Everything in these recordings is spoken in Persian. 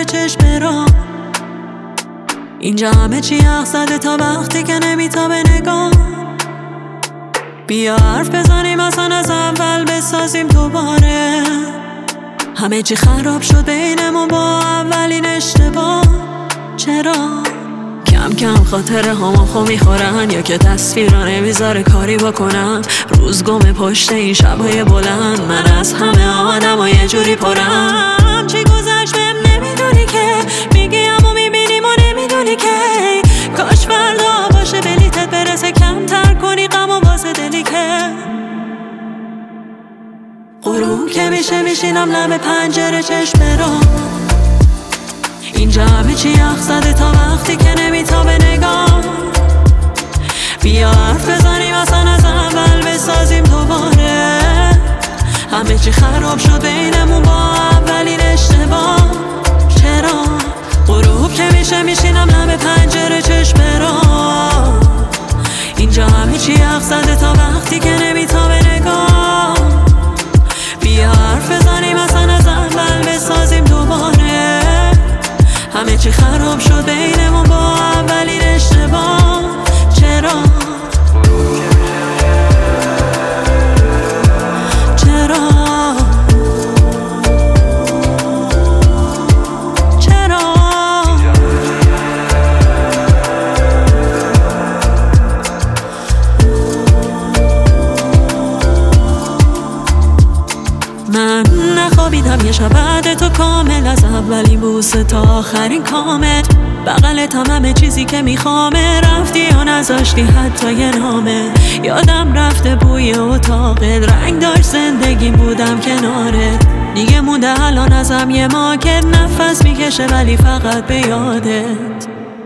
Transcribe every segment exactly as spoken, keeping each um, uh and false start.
پنجره چشم را. اینجا همه چی حق زده تا وقتی که نمیتابه نگاه. بیا حرف بزنیم اصلا از اول بسازیم دوباره. همه چی خراب شد بینمون با اولین اشتباه. چرا؟ کم کم خاطره هامو خو میخورن، یا که تصویرا نمیذاره کاری بکنم. روز گم پشت این شبهای بلند، من از همه آدم و یه جوری پرم. چی گذشت بهم نمیدونی که میگیم و میبینیم و نمیدونی که کاش فردا باشه بلیتت برسه، کمتر کنی غم و واسه دلی که غروب که میشه میشینم لب پنجره چشم را. اینجا همه چی یخ زده تا وقتی که نمیتابه نگاه. بیا حرف بزنیم اصلا از اول بسازیم دوباره. همه چی خراب شد بینمون با اولین اشتباه. چرا؟ غروب که میشه میشینم لب پنجره چشم را. اینجا همه چی یخ زده تا وقتی که نمیتابه نگاه. بیا حرف بزنیم اصلا از اول بسازیم دوباره. همه چی خراب شد بینمون با اولین اشتباه. چرا؟ چرا؟ چرا؟ من نخوابیدم یه شب بعد تو کامل، از اولین بوسه تا آخرین کامت. بغلت هم همه چیزی که میخوامه، رفتی یا نذاشتی حتی یه نامه. یادم رفته بوی اتاقت، رنگ داشت زندگی بودم کنارت. دیگه مونده الان ازم یه ماکت، نفس میکشه ولی فقط به یادت.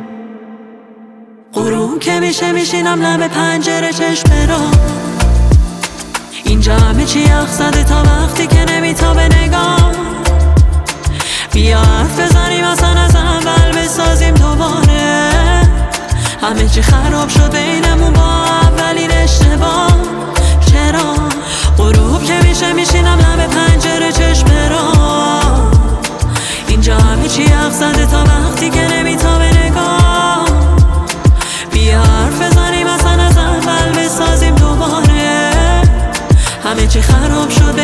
غروب که میشه میشینم لب پنجره چشم را. اینجا همه چی یخ زده تا وقتی که نمیتابه نگاه. بیا حرف بزنیم اصلا از اول بسازیم دوباره. همه چی خراب شد بینمون با اولین اشتباه. چرا؟ غروب که میشه میشینم لب پنجره چشم را. اینجا همه چی یخ زده تا وقتی که نمیتابه نگاه. بیا حرف بزنیم اصلا از اول بسازیم دوباره. همه چی خراب شد